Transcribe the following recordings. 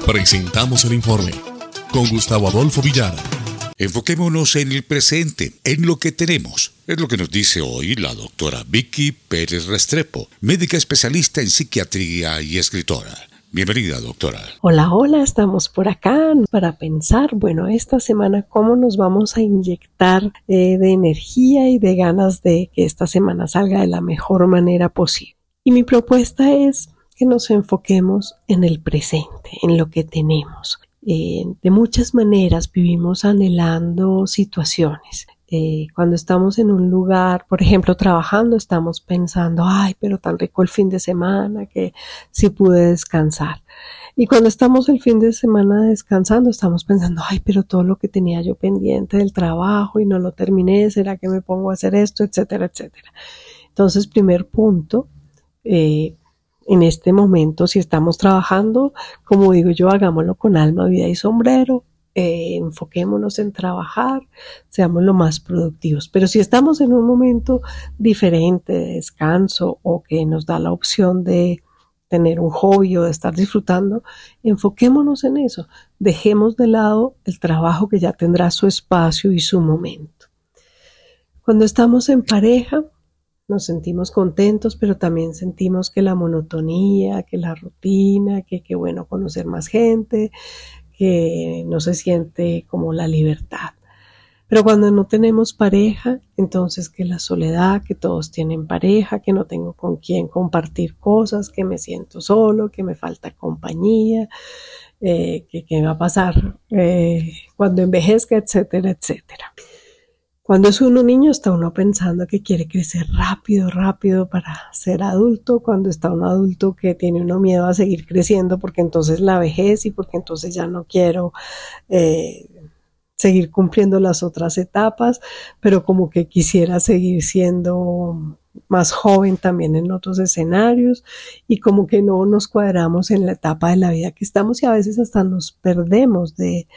Presentamos el informe con Gustavo Adolfo Villara. Enfoquémonos en el presente, en lo que tenemos. Es lo que nos dice hoy la doctora Vicky Pérez Restrepo, médica especialista en psiquiatría y escritora. Bienvenida, doctora. Hola, estamos por acá para pensar, esta semana cómo nos vamos a inyectar de energía y de ganas de que esta semana salga de la mejor manera posible. Y mi propuesta es que nos enfoquemos en el presente, en lo que tenemos. De muchas maneras vivimos anhelando situaciones. Cuando estamos en un lugar, por ejemplo, trabajando, estamos pensando, pero tan rico el fin de semana que sí pude descansar. Y cuando estamos el fin de semana descansando, estamos pensando, pero todo lo que tenía yo pendiente del trabajo y no lo terminé, ¿será que me pongo a hacer esto? Etcétera, etcétera. Entonces, primer punto, en este momento, si estamos trabajando, como digo yo, hagámoslo con alma, vida y sombrero. Enfoquémonos en trabajar, seamos lo más productivos. Pero si estamos en un momento diferente de descanso o que nos da la opción de tener un hobby o de estar disfrutando, enfoquémonos en eso. Dejemos de lado el trabajo que ya tendrá su espacio y su momento. Cuando estamos en pareja, nos sentimos contentos, pero también sentimos que la monotonía, que la rutina, que qué bueno conocer más gente, que no se siente como la libertad. Pero cuando no tenemos pareja, entonces que la soledad, que todos tienen pareja, que no tengo con quién compartir cosas, que me siento solo, que me falta compañía, que qué va a pasar cuando envejezca, etcétera, etcétera. Cuando es uno niño, está uno pensando que quiere crecer rápido para ser adulto. Cuando está un adulto que tiene uno miedo a seguir creciendo porque entonces la vejez y porque entonces ya no quiero seguir cumpliendo las otras etapas, pero como que quisiera seguir siendo más joven también en otros escenarios y como que no nos cuadramos en la etapa de la vida que estamos y a veces hasta nos perdemos de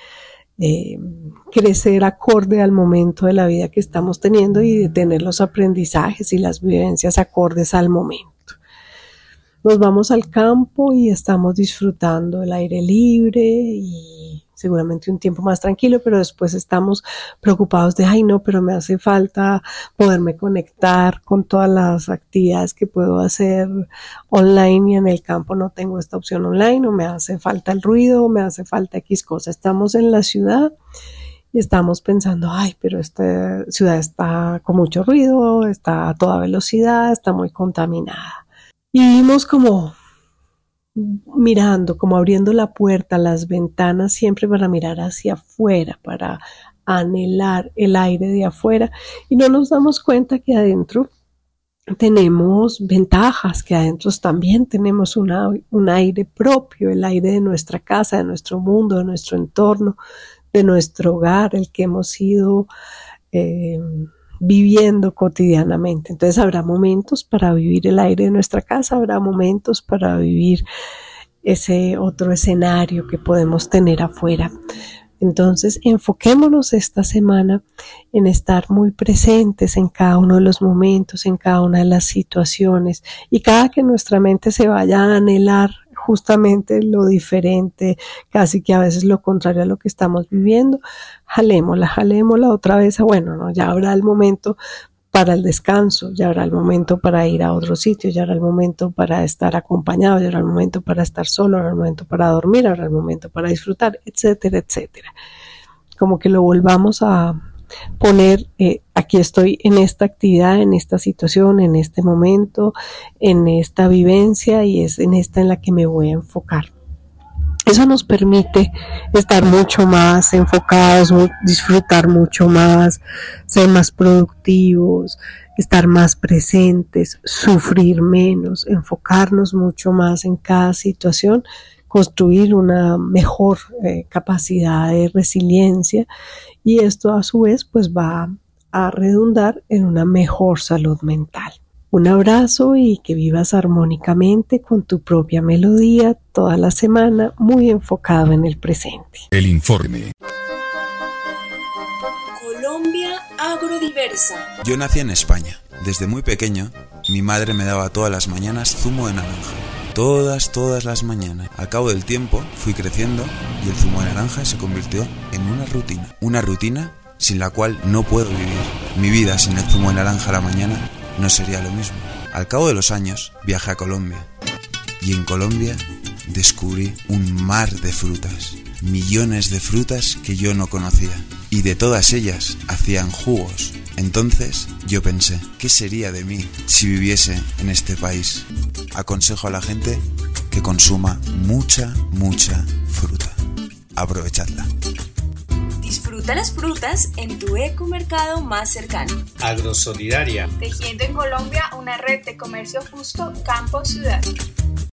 crecer acorde al momento de la vida que estamos teniendo y de tener los aprendizajes y las vivencias acordes al momento. Nos vamos al campo y estamos disfrutando el aire libre y seguramente un tiempo más tranquilo, pero después estamos preocupados de, pero me hace falta poderme conectar con todas las actividades que puedo hacer online y en el campo no tengo esta opción online, o me hace falta el ruido, o me hace falta X cosa. Estamos en la ciudad y estamos pensando, pero esta ciudad está con mucho ruido, está a toda velocidad, está muy contaminada. Y vivimos como mirando, como abriendo la puerta, las ventanas siempre para mirar hacia afuera, para anhelar el aire de afuera y no nos damos cuenta que adentro tenemos ventajas, que adentro también tenemos un aire propio, el aire de nuestra casa, de nuestro mundo, de nuestro entorno, de nuestro hogar, el que hemos ido viviendo cotidianamente. Entonces habrá momentos para vivir el aire de nuestra casa, habrá momentos para vivir ese otro escenario que podemos tener afuera. Entonces enfoquémonos esta semana en estar muy presentes en cada uno de los momentos, en cada una de las situaciones y cada que nuestra mente se vaya a anhelar justamente lo diferente, casi que a veces lo contrario a lo que estamos viviendo, jalémosla otra vez ya habrá el momento para el descanso, ya habrá el momento para ir a otro sitio, ya habrá el momento para estar acompañado, ya habrá el momento para estar solo, habrá el momento para dormir, habrá el momento para disfrutar, etcétera, etcétera. Como que lo volvamos a poner, aquí estoy en esta actividad, en esta situación, en este momento, en esta vivencia y es en esta en la que me voy a enfocar. Eso nos permite estar mucho más enfocados, disfrutar mucho más, ser más productivos, estar más presentes, sufrir menos, enfocarnos mucho más en cada situación, construir una mejor capacidad de resiliencia y esto a su vez pues va a redundar en una mejor salud mental. Un abrazo y que vivas armónicamente con tu propia melodía toda la semana, muy enfocado en el presente. El informe. Colombia agrodiversa. Yo nací en España. Desde muy pequeño, mi madre me daba todas las mañanas zumo de naranja. todas las mañanas. Al cabo del tiempo fui creciendo y el zumo de naranja se convirtió en una rutina sin la cual no puedo vivir. Mi vida sin el zumo de naranja a la mañana no sería lo mismo. Al cabo de los años viajé a Colombia y en Colombia descubrí un mar de frutas, millones de frutas que yo no conocía, y de todas ellas hacían jugos. Entonces yo pensé, ¿qué sería de mí si viviese en este país? Aconsejo a la gente que consuma mucha fruta. Aprovechadla. Disfruta las frutas en tu ecomercado más cercano. Agrosolidaria. Tejiendo en Colombia una red de comercio justo campo-ciudad.